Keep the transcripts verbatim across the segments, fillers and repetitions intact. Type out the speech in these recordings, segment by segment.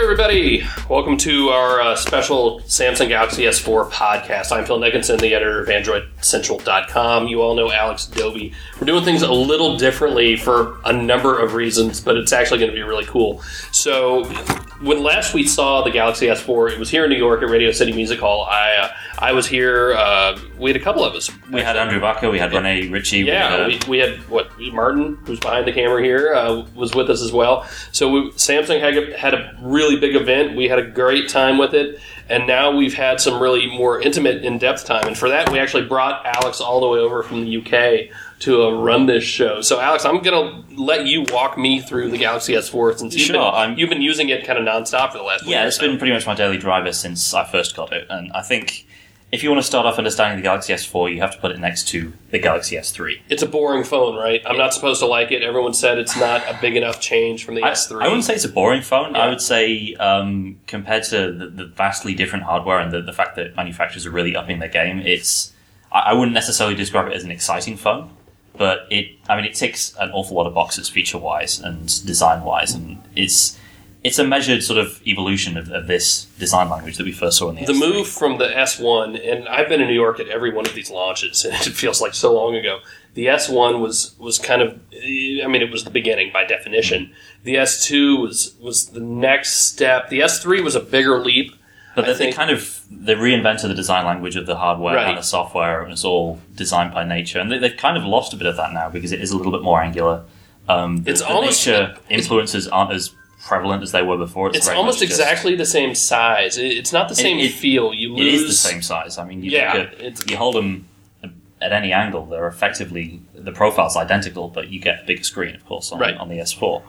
everybody. Welcome to our uh, special Samsung Galaxy S four podcast. I'm Phil Nickinson, the editor of Android Central dot com. You all know Alex Dobie. We're doing things a little differently for a number of reasons, but it's actually going to be really cool. So, when last we saw the Galaxy S four, it was here in New York at Radio City Music Hall. I uh, I was here. Uh, we had a couple of us. We had Andrew Bakker. We had Rene Ritchie. Yeah, we had, we, we had what Martin, who's behind the camera here, uh, was with us as well. So we, Samsung had a, had a really big event. We had a great time with it, and now we've had some really more intimate, in-depth time. And for that, we actually brought Alex all the way over from the U K to uh, run this show. So, Alex, I'm going to let you walk me through the Galaxy S four since you've, sure, been, you've been using it kind of nonstop for the last week. Yeah, it's so. been pretty much my daily driver since I first got it. And I think if you want to start off understanding the Galaxy S four, you have to put it next to the Galaxy S three. It's a boring phone, right? I'm not supposed to like it. Everyone said it's not a big enough change from the I, S three. I wouldn't say it's a boring phone. Yeah. I would say um, compared to the, the vastly different hardware and the, the fact that manufacturers are really upping their game, it's I, I wouldn't necessarily describe it as an exciting phone. But it, I mean, it ticks an awful lot of boxes feature-wise and design-wise, and it's it's a measured sort of evolution of, of this design language that we first saw in the The S three. move from the S one, and I've been in New York at every one of these launches, and it feels like so long ago. The S one was, was kind of, I mean, it was the beginning by definition. The S two was was the next step. The S three was a bigger leap. But they, I think, they kind of they reinvented the design language of the hardware right. and the software, and it's all designed by nature. And they, they've kind of lost a bit of that now because it is a little bit more angular. Um, the, It's the almost- nature it's- influences aren't as prevalent as they were before. It's, It's very almost much just- exactly the same size. It- It's not the same it- feel. You It lose. is the same size. I mean, you, Yeah, look at, it's- you hold them at any angle, they're effectively, the profile's identical, but you get a bigger screen, of course, on, Right. on the S four.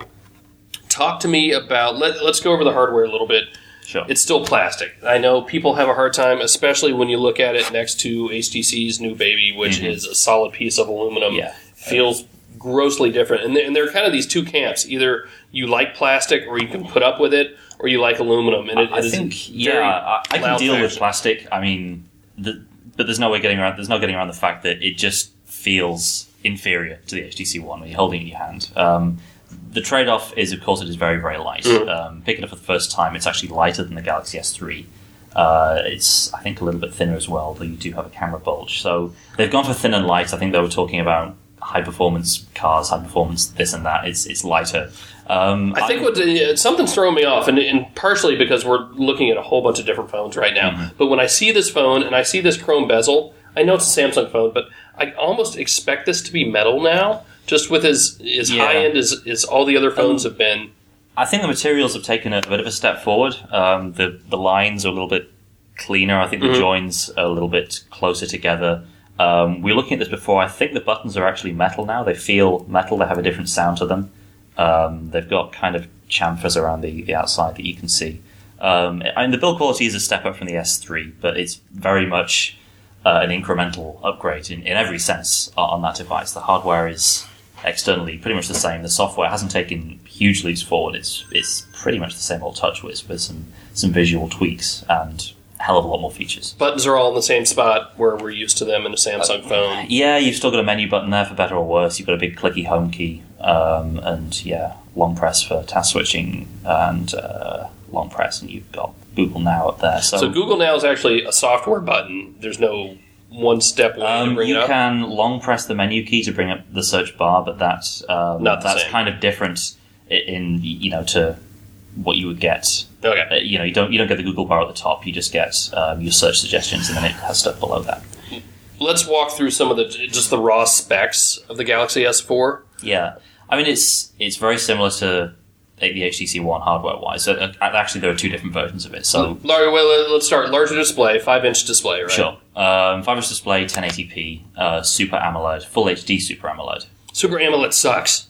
Talk to me about, let, let's go over the hardware a little bit. Sure. It's still plastic. I know people have a hard time, especially when you look at it next to H T C's new baby, which Mhm. is a solid piece of aluminum. Yeah. Feels grossly different. And, and there are kind of these two camps. Either you like plastic or you can put up with it, or you like aluminum. And it, I it is think, very yeah, I, I can loud deal with fashion. plastic. I mean, the, but there's no way getting around. There's no getting around the fact that it just feels inferior to the H T C One when you're holding it in your hand. Um, the trade-off is, of course, it is very, very light. Mm. Um, picking it up for the first time, it's actually lighter than the Galaxy S three. Uh, it's, I think, a little bit thinner as well, though you do have a camera bulge. So they've gone for thin and light. I think they were talking about high-performance cars, high-performance this and that. It's it's lighter. Um, I think what uh, something's throwing me off, and, and partially because we're looking at a whole bunch of different phones right now. Mhm. But when I see this phone and I see this chrome bezel, I know it's a Samsung phone, but I almost expect this to be metal now, just with as as Yeah. high end as, as all the other phones Um, have been. I think the materials have taken a bit of a step forward. Um, the the lines are a little bit cleaner. I think the Mhm. joins are a little bit closer together. Um, we were looking at this before. I think the buttons are actually metal now. They feel metal. They have a different sound to them. Um, they've got kind of chamfers around the, the outside that you can see. Um, I mean, the build quality is a step up from the S three, but it's very much uh, an incremental upgrade in, in every sense on that device. The hardware is externally pretty much the same. The software hasn't taken huge leaps forward. It's it's pretty much the same old TouchWiz with some, some visual tweaks and a hell of a lot more features. Buttons are all in the same spot where we're used to them in a Samsung phone. Yeah, you've still got a menu button there for better or worse. You've got a big clicky home key, um, and yeah, long press for task switching and uh, long press, and you've got Google Now up there. So, So Google Now is actually a software button. There's no one-step way to um, bring you it up. can long press the menu key to bring up the search bar, but that's um, Not the that's same. kind of different i- in you know to what you would get. Okay. Uh, you know, you don't you don't get the Google bar at the top. You just get um, your search suggestions, and then it has stuff below that. Let's walk through some of the just the raw specs of the Galaxy S four. Yeah, I mean it's it's very similar to the H T C One hardware-wise. So, uh, actually, there are two different versions of it. So, Larry, well, let's start. Larger display, five-inch display, right? sure, um, five-inch display, ten eighty p, uh, Super AMOLED, Full H D Super AMOLED. Super AMOLED sucks.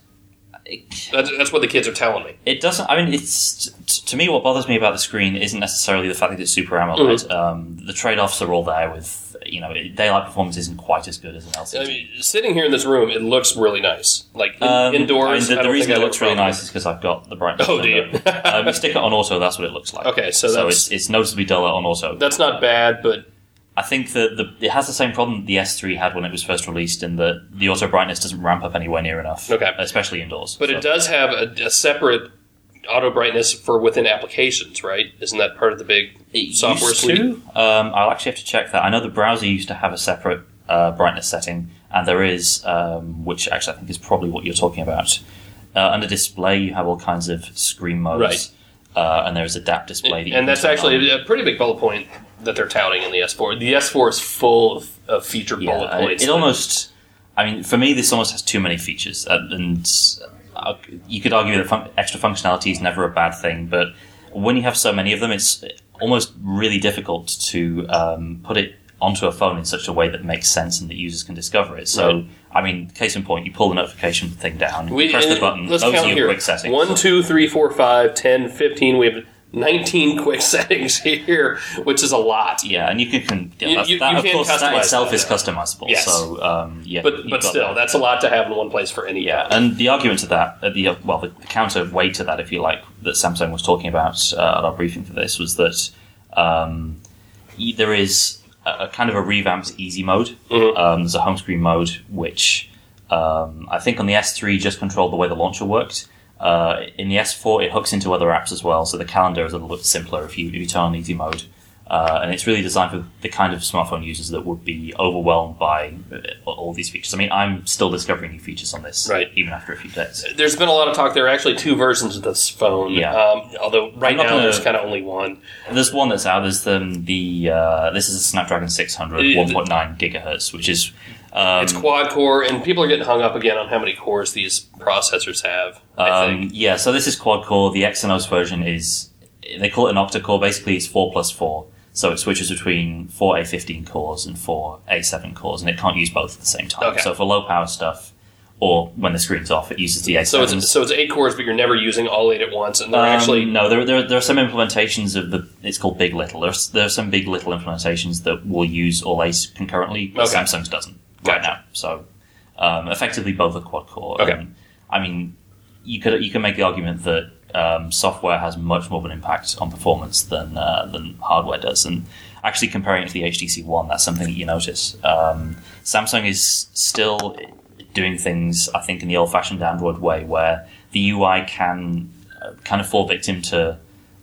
It, That's, that's what the kids are telling me. it doesn't. I mean, it's t- to me what bothers me about the screen isn't necessarily the fact that it's Super AMOLED. Mhm. Um, the trade-offs are all there. With you know, daylight performance isn't quite as good as an L C D. I mean, sitting here in this room, it looks really nice. Like in, Um, indoors, I mean, the, I the don't reason think it I looks look really wrong. nice is because I've got the brightness. Oh, do you? um, you stick it on auto, that's what it looks like. Okay, so so that's- it's it's noticeably duller on auto. That's not bad, but I think that the, it has the same problem that the S three had when it was first released, in that the auto brightness doesn't ramp up anywhere near enough, Okay. especially indoors. but So- it does have a, a separate auto brightness for within applications, right? Isn't that part of the big it software used suite? to. Um, I'll actually have to check that. I know the browser used to have a separate uh, brightness setting, and there is, um, which actually I think is probably what you're talking about. Uh, under display, you have all kinds of screen modes, right. uh, and there's adapt display. That you and can that's turn actually on. a pretty big bullet point that they're touting in the S four. The S four is full of, of feature Yeah, bullet points. It, it almost, I mean, for me, this almost has too many features, uh, and uh, you could argue that fun- extra functionality is never a bad thing, but when you have so many of them, it's almost really difficult to um, put it onto a phone in such a way that makes sense and that users can discover it. So, right. I mean, case in point, you pull the notification thing down, we, you press the button, let's those count are your here. quick settings. one, two, three, four, five, ten, fifteen. We have nineteen quick settings here, which is a lot. Yeah, and you can, can yeah, You- that's, you- that, you of can course, that customize itself that, is yeah. customizable. Yes. So, um, yeah, But you've but got still, that. that's a lot to have in one place for any Yeah, phone. and the argument to that, uh, the well, the counterweight to that, if you like, that Samsung was talking about uh, at our briefing for this was that um, y- there is a, a kind of a revamped easy mode. Mhm. Um, there's a home screen mode which um, I think on the S three just controlled the way the launcher worked. Uh, in the S four, it hooks into other apps as well, so the calendar is a little bit simpler if you if you turn on easy mode. Uh, and it's really designed for the kind of smartphone users that would be overwhelmed by uh, all these features. I mean, I'm still discovering new features on this, Right. even after a few days. There's been a lot of talk. There are actually two versions of this phone. Yeah. Um, although right I'm not now gonna- there's kind of only one. There's one that's out. There's the, the uh, this is a Snapdragon six hundred, It- one point nine gigahertz, which is um, It's quad core, and people are getting hung up again on how many cores these processors have. I um, think. yeah. So this is quad core. The Exynos version is they call it an octa core. Basically, it's four plus four. So it switches between four A fifteen cores and four A seven cores, and it can't use both at the same time. Okay. So for low power stuff, or when the screen's off, it uses the A So seven. it's so it's eight cores, but you're never using all eight at once, and they're Um, actually no, there, there there are some implementations of the. It's called Big Little. There's there are some Big Little implementations that will use all eight concurrently. But Okay. Samsung's doesn't right Gotcha. now. So um, effectively, both are quad core. Okay. And, I mean, you could you can make the argument that um, software has much more of an impact on performance than uh, than hardware does, and actually comparing it to the H T C One, that's something that you notice. Um, Samsung is still doing things, I think, in the old-fashioned Android way, where the U I can uh, kind of fall victim to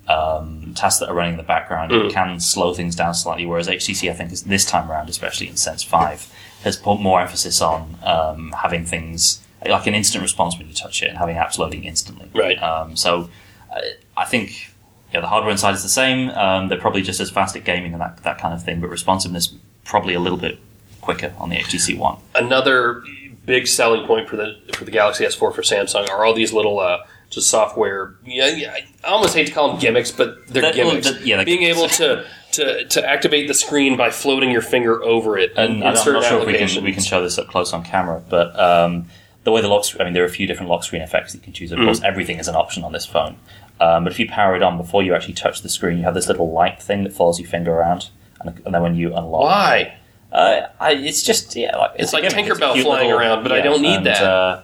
um, tasks that are running in the background. Mm. It can slow things down slightly, whereas H T C, I think, is this time around, especially in Sense five, has put more emphasis on um, having things like an instant response when you touch it and having apps loading instantly. Right. Um, so uh, I think yeah, the hardware inside is the same. Um, they're probably just as fast at gaming and that, that kind of thing, but responsiveness probably a little bit quicker on the H T C One. another big selling point for the for the Galaxy S four for Samsung are all these little uh, just software. Yeah, yeah, I almost hate to call them gimmicks, but they're That- well, gimmicks. that- yeah, that- Being able to, to to activate the screen by floating your finger over it, in, And in I'm certain not sure if we applications. can, we can show this up close on camera, but um, the way the lock screen, I mean, there are a few different lock screen effects that you can choose. Of Mm. course, everything is an option on this phone. Um, but if you power it on before you actually touch the screen, you have this little light thing that follows your finger around, and, and then when you unlock, Why? Uh, I, it's just yeah, like, It's a like gimmick. It's a Tinkerbell cute flying around, but I don't need and, that. Uh,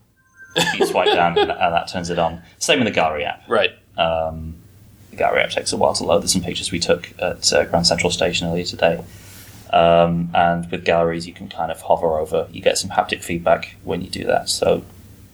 you swipe down, and, and that turns it on. Same with the Gallery app. Right. Um, the Gallery app takes a while to load. There's some pictures we took at uh, Grand Central Station earlier today. Um, and with galleries, you can kind of hover over. You get some haptic feedback when you do that. So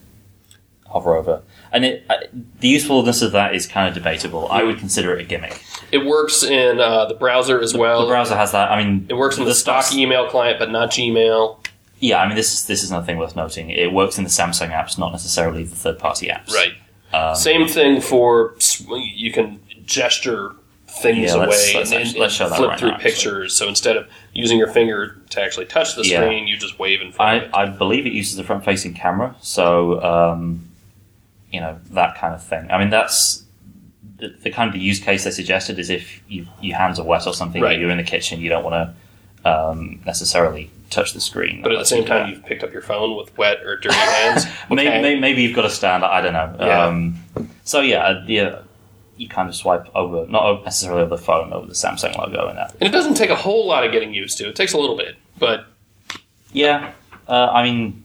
hover over, and it, uh, the usefulness of that is kind of debatable. I would consider it a gimmick. It works in uh, the browser as well. The browser has that. I mean, It works in the, stock stuff's- email client, but not Gmail. Yeah, I mean, this is this is another thing worth noting. It works in the Samsung apps, not necessarily the third-party apps. Right. Um, Same thing for sw- you can gesture things Yeah, let's- away let's and, actually- and let's show that flip right through now, actually. pictures. So instead of using your finger to actually touch the Yeah. screen, you just wave in front I, of it. I believe it uses the front-facing camera, so um, you know that kind of thing. I mean, that's the, the kind of the use case they suggested is if you, your hands are wet or something, Right. or you're in the kitchen, you don't want to um, necessarily touch the screen. But at the same time, you've picked up your phone with wet or dirty hands. maybe, Okay. maybe, maybe you've got a stand. I don't know. Yeah. Um, so yeah, uh, yeah, you kind of swipe over, not necessarily over the phone, over the Samsung logo in that. And it doesn't take a whole lot of getting used to. It takes a little bit, but Yeah, uh, I mean,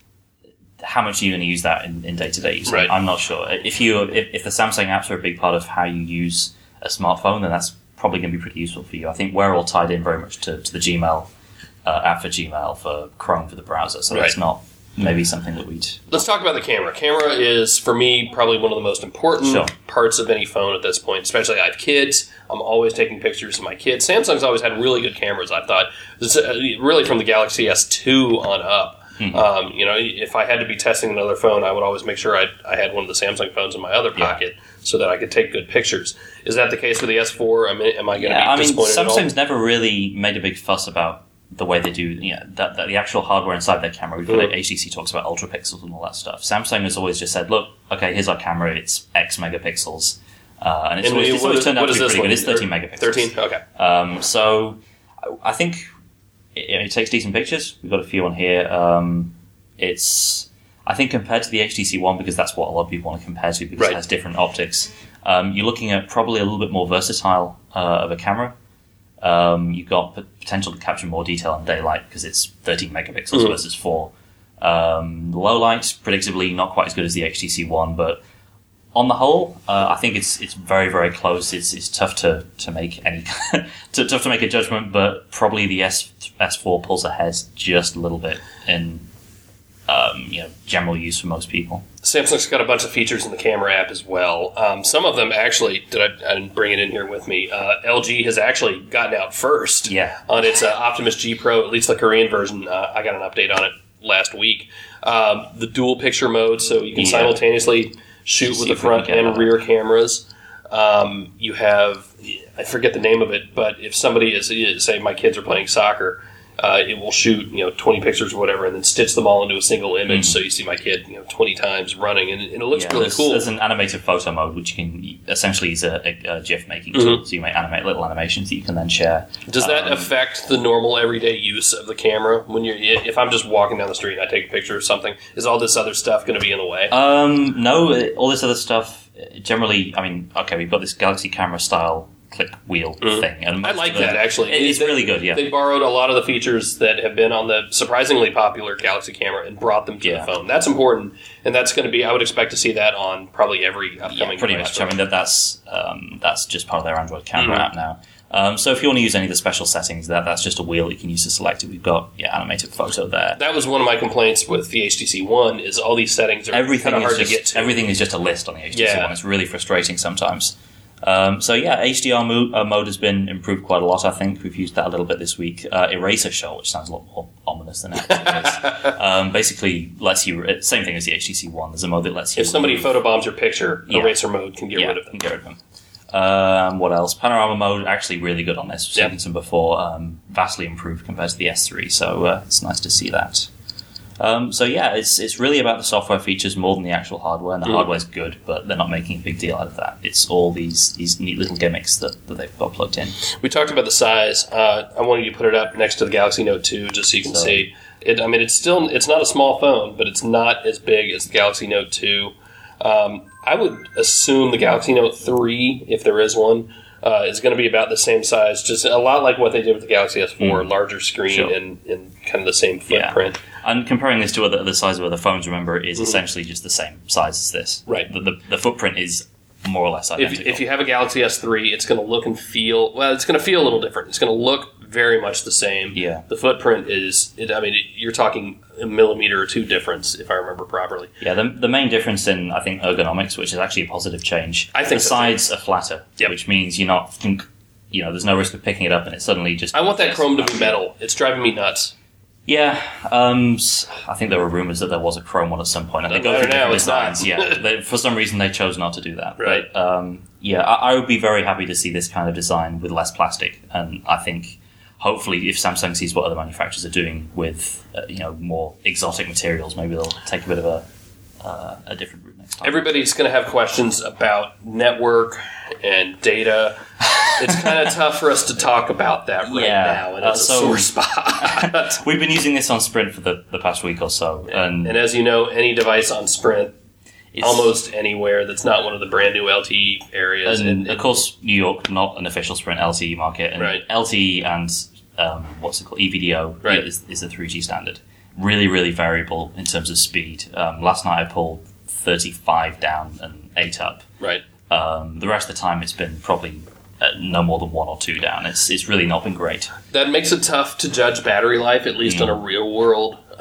how much are you going to use that in, in day-to-day use? Right. I'm not sure. If you if, if the Samsung apps are a big part of how you use a smartphone, then that's probably going to be pretty useful for you. I think we're all tied in very much to, to the Gmail uh, app for Gmail, for Chrome for the browser, so Right. that's not maybe something that we'd... Let's talk about the camera. Camera is, for me, probably one of the most important Sure. parts of any phone at this point, especially I have kids. I'm always taking pictures of my kids. Samsung's always had really good cameras, I thought. This, uh, really from the Galaxy S two on up. Mm-hmm. Um, you know, if I had to be testing another phone, I would always make sure I, I had one of the Samsung phones in my other pocket yeah. so that I could take good pictures. Is that the case with the S four? I mean, am I going to yeah, be disappointed I mean, at all? Samsung's never really made a big fuss about the way they do, you know, that, that the actual hardware inside their camera. We've got mm-hmm. H T C talks about ultra pixels and all that stuff. Samsung has always just said, look, okay, here's our camera, it's X megapixels. Uh, and it's and always, it's always is, turned out to be pretty one? good. It's thirteen megapixels. thirteen? Okay. Um, so I think it, it takes decent pictures. We've got a few on here. Um, it's, I think compared to the H T C One, because that's what a lot of people want to compare to because right. it has different optics, um, you're looking at probably a little bit more versatile uh, of a camera. Um, you've got p- potential to capture more detail in daylight because it's thirteen megapixels mm-hmm. versus four. Um, low light, predictably not quite as good as the H T C One, but on the whole, uh, I think it's it's very very close. It's it's tough to, to make any to, tough to make a judgment, but probably the S S4 pulls ahead just a little bit in um, you know general use for most people. Samsung's got a bunch of features in the camera app as well. Um, some of them actually, did I, I didn't bring it in here with me. Uh, L G has actually gotten out first yeah. on its uh, Optimus G Pro, at least the Korean version. Uh, I got an update on it last week. Um, the dual picture mode, so you can yeah. simultaneously shoot with the front and rear cameras. Um, you have, I forget the name of it, but if somebody is, say my kids are playing soccer, Uh, it will shoot, you know, twenty pictures or whatever, and then stitch them all into a single image. Mm. So you see my kid, you know, twenty times running, and, and it looks yeah, really there's, cool. There's an animated photo mode, which you can essentially use a, a, a GIF making mm-hmm. tool. So you make animate little animations that you can then share. Does that um, affect the normal everyday use of the camera? When you're, if I'm just walking down the street and I take a picture of something, is all this other stuff going to be in the way? Um, no, all this other stuff. Generally, I mean, okay, we've got this Galaxy camera style click wheel mm. thing. And I like that, actually. It's they, really good, yeah. They borrowed a lot of the features that have been on the surprisingly popular Galaxy camera and brought them to yeah. the phone. That's important, and that's going to be, I would expect to see that on probably every upcoming yeah, pretty much. I mean, that, that's um, that's just part of their Android camera mm-hmm. app now. Um, so if you want to use any of the special settings, that that's just a wheel you can use to select it. We've got yeah, animated photo there. That was one of my complaints with the H T C One, is all these settings are everything kind of hard just, to get to. Everything is just a list on the H T C yeah. One. It's really frustrating sometimes. Um, so yeah, H D R mo- uh, mode has been improved quite a lot, I think. We've used that a little bit this week. Uh, Eraser Show, which sounds a lot more ominous than it actually is, um, basically lets you, same thing as the H T C One, there's a mode that lets you... If somebody remove, photobombs your picture, yeah. Eraser mode can get yeah, rid of them. can get rid of them. Um, what else? Panorama mode, actually really good on this. We've yeah. seen some before, um, vastly improved compared to the S three, so uh, it's nice to see that. Um, so yeah, it's it's really about the software features more than the actual hardware, and the mm. hardware's good, but they're not making a big deal out of that. It's all these these neat little gimmicks that, that they've got plugged in. We talked about the size. Uh, I wanted you to put it up next to the Galaxy Note two, just so you can so, see it. I mean, it's still it's not a small phone, but it's not as big as the Galaxy Note two. Um, I would assume the Galaxy Note three, if there is one, uh, is going to be about the same size, just a lot like what they did with the Galaxy S four, mm. larger screen sure. and, and kind of the same footprint. Yeah. And comparing this to other, other sizes of other phones, remember, it is mm-hmm. essentially just the same size as this. Right. The, the, the footprint is more or less identical. If, if you have a Galaxy S three, it's going to look and feel, well, it's going to feel a little different. It's going to look very much the same. Yeah. The footprint is, it, I mean, it, you're talking a millimeter or two difference, if I remember properly. Yeah, the, the main difference in, I think, ergonomics, which is actually a positive change, I think the so sides are flatter, yep. which means you're not, you know, there's no risk of picking it up and it suddenly just... I want that chrome to be metal. It's driving me nuts. Yeah, um, I think there were rumors that there was a chrome one at some point, and they go through different designs. Yeah, they, for some reason they chose not to do that. Right. But, um, yeah, I, I would be very happy to see this kind of design with less plastic, and I think hopefully if Samsung sees what other manufacturers are doing with uh, you know more exotic materials, maybe they'll take a bit of a uh, a different route next time. Everybody's going to have questions about network and data. It's kind of tough for us to talk about that right yeah. now, and it's uh, so, a sore spot. We've been using this on Sprint for the, the past week or so. And, and as you know, any device on Sprint, almost anywhere that's not one of the brand new L T E areas. And, and, of course, New York, not an official Sprint L T E market. And right. L T E and um, what's it called? E V D O right. is, is the three G standard. Really, really variable in terms of speed. Um, last night I pulled thirty-five down and eight up. Right. Um, the rest of the time it's been probably uh, no more than one or two down. It's it's really not been great. That makes it tough to judge battery life, at least mm. on a real world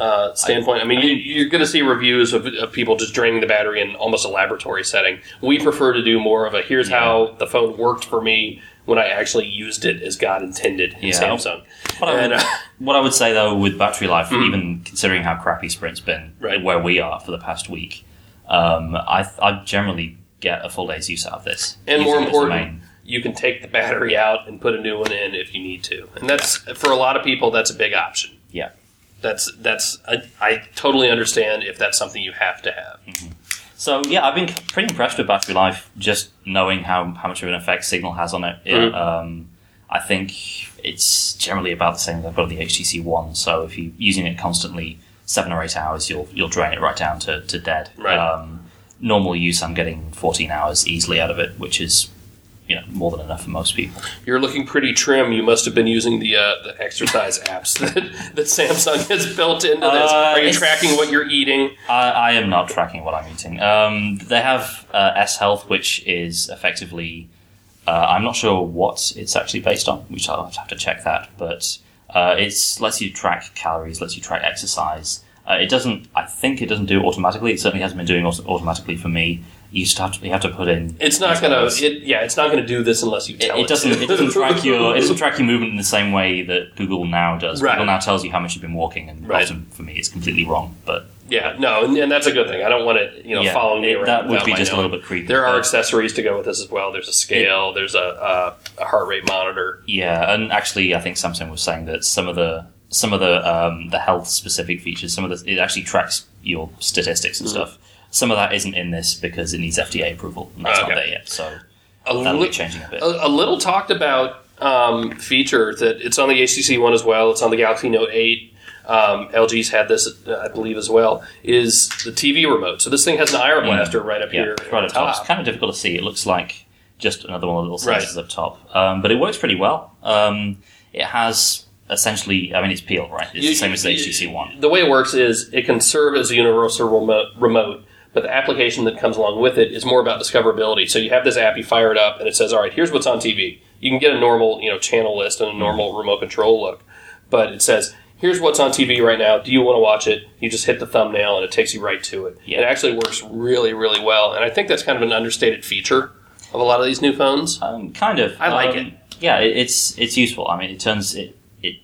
uh, standpoint. I mean, you, you're going to see reviews of, of people just draining the battery in almost a laboratory setting. We prefer to do more of a here's yeah. how the phone worked for me when I actually used it as God intended in yeah. Samsung. What, and, I would, uh, what I would say, though, with battery life, mm-hmm. even considering how crappy Sprint's been, right. where we are for the past week, um, I, I generally get a full day's use out of this. And more important, you can take the battery out and put a new one in if you need to. And that's, for a lot of people, that's a big option. Yeah. That's, that's I, I totally understand if that's something you have to have. Mm-hmm. So, yeah, I've been pretty impressed with battery life, just knowing how, how much of an effect Signal has on it. Mm-hmm. um, I think it's generally about the same as I've got the H T C One, so if you're using it constantly, seven or eight hours, you'll you'll drain it right down to, to dead. Right. Um, normal use, I'm getting fourteen hours easily out of it, which is you know more than enough for most people. You're looking pretty trim. You must have been using the uh, the exercise apps that, that Samsung has built into this. Uh, Are you tracking what you're eating? I, I am not tracking what I'm eating. Um, they have uh, S Health, which is effectively, uh, I'm not sure what it's actually based on, which I'll have to check that, but uh, it lets you track calories, lets you track exercise. Uh, it doesn't, I think it doesn't do it automatically. It certainly hasn't been doing it automatically for me. You just have to, you have to put in. It's not going to. It, yeah, it's not going to do this unless you tell it. It, it doesn't. To. It doesn't track your. It doesn't track your movement in the same way that Google now does. Right. Google now tells you how much you've been walking, and right. often for me, it's completely wrong. But yeah, no, and, and that's a good thing. I don't want it, you know, yeah, following me it, around. That would be just own. a little bit creepy. There are accessories to go with this as well. There's a scale. It, there's a, a a heart rate monitor. Yeah, and actually, I think Samsung was saying that some of the some of the um, the health specific features, some of the it actually tracks your statistics and mm-hmm. stuff. Some of that isn't in this because it needs F D A approval, and that's okay. not there yet. So a that'll li- be changing a bit. A, a little talked about um, feature that it's on the H T C One as well. It's on the Galaxy Note eight. Um, L G's had this, uh, I believe, as well. Is the T V remote? So this thing has an Air Blaster mm. right up yeah, here, right at up top. top. It's kind of difficult to see. It looks like just another one of the little sensors right. up top, um, but it works pretty well. Um, it has. Essentially, I mean, it's P L, right? It's you, the same as the H T C One. The way it works is it can serve as a universal remote, remote, but the application that comes along with it is more about discoverability. So you have this app, you fire it up, and it says, all right, here's what's on T V. You can get a normal, you know, channel list and a normal mm-hmm. remote control look, but it says, here's what's on T V right now. Do you want to watch it? You just hit the thumbnail, and it takes you right to it. Yeah. It actually works really, really well, and I think that's kind of an understated feature of a lot of these new phones. Um, kind of. I like um, it. Yeah, it, it's it's useful. I mean, it turns it.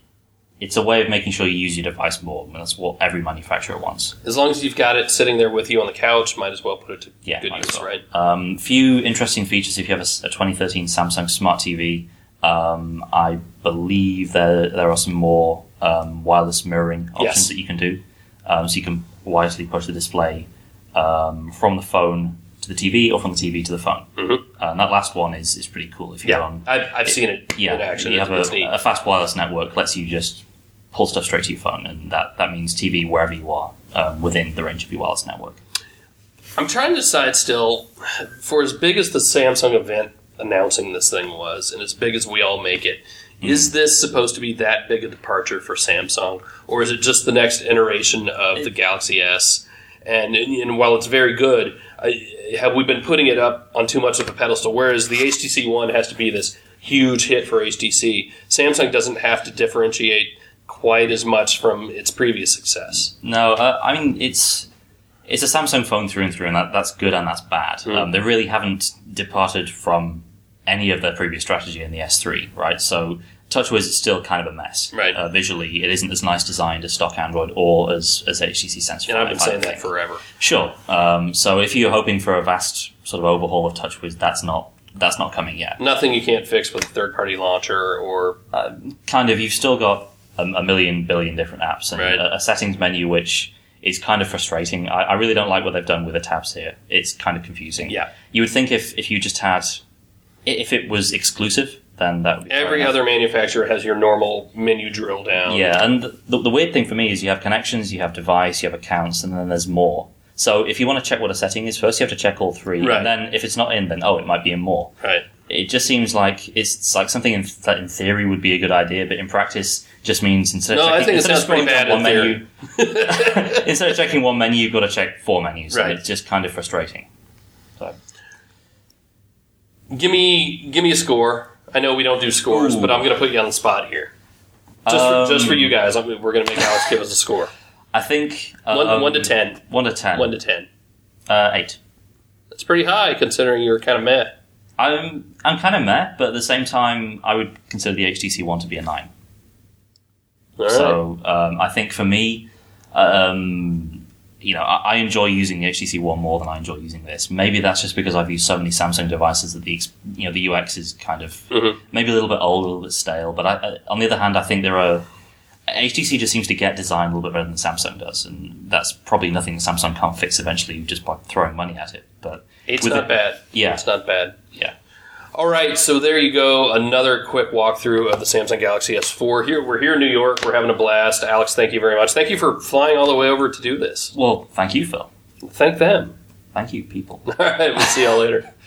It's a way of making sure you use your device more, and that's what every manufacturer wants. As long as you've got it sitting there with you on the couch, might as well put it to yeah, good use, well. right? Um, few interesting features if you have a, a twenty thirteen Samsung Smart T V. Um, I believe there there are some more um, wireless mirroring options yes. that you can do. Um, so you can wirelessly push the display um, from the phone to the T V or from the T V to the phone. Mm-hmm. Uh, and that last one is, is pretty cool. If you're yeah, on, I've, I've it, seen it yeah, in action. You have it's, a, it's a fast wireless network lets you just pull stuff straight to your phone, and that, that means T V wherever you are um, within the range of your wireless network. I'm trying to decide still, for as big as the Samsung event announcing this thing was, and as big as we all make it, mm-hmm. is this supposed to be that big a departure for Samsung, or is it just the next iteration of it, the Galaxy S? And, and while it's very good, I, have we been putting it up on too much of a pedestal? Whereas the H T C One has to be this huge hit for H T C, Samsung doesn't have to differentiate quite as much from its previous success. No, uh, I mean, it's it's a Samsung phone through and through, and that, that's good and that's bad. Mm. Um, they really haven't departed from any of their previous strategy in the S three, right? So TouchWiz is still kind of a mess. Right. Uh, visually, it isn't as nice designed as stock Android or as, as H T C Sense. And I've been saying that forever. Sure. Um, so if you're hoping for a vast sort of overhaul of TouchWiz, that's not that's not coming yet. Nothing you can't fix with a third-party launcher or... Uh, kind of. You've still got a, a million billion different apps and right. a, a settings menu which is kind of frustrating. I, I really don't like what they've done with the tabs here. It's kind of confusing. Yeah. You would think if, if you just had... If it was exclusive, then that would be Every other manufacturer has your normal menu drill down. Yeah, and the, the weird thing for me is you have connections, you have device, you have accounts, and then there's more. So if you want to check what a setting is, first you have to check all three. Right. And then if it's not in, then, oh, it might be in more. Right. It just seems like it's, it's like something in, that in theory would be a good idea, but in practice just means instead of no, checking, I think instead it of sounds pretty bad one in menu, instead of checking one menu, you've got to check four menus. Right. And it's just kind of frustrating. So. Give me, give me a score. I know we don't do scores, Ooh. but I'm going to put you on the spot here. Just, um, for, just for you guys, I mean, we're going to make Alex give us a score. I think um, one, one to ten. One to ten. One to ten. Uh, eight. That's pretty high considering you're kind of meh. I'm I'm kind of meh, but at the same time, I would consider the H T C One to be a nine. All right. So um, I think for me, um, you know, I, I enjoy using the H T C One more than I enjoy using this. Maybe that's just because I've used so many Samsung devices that the ex- you know the U X is kind of mm-hmm. maybe a little bit old, a little bit stale. But I, I, on the other hand, I think there are H T C just seems to get design a little bit better than Samsung does, and that's probably nothing Samsung can't fix eventually just by throwing money at it. But it's with not it, bad. Yeah, it's not bad. Yeah. All right, so there you go. Another quick walkthrough of the Samsung Galaxy S four. Here we're here in New York. We're having a blast. Alex, thank you very much. Thank you for flying all the way over to do this. Well, thank you, Phil. Thank them. Thank you, people. All right, we'll see y'all later.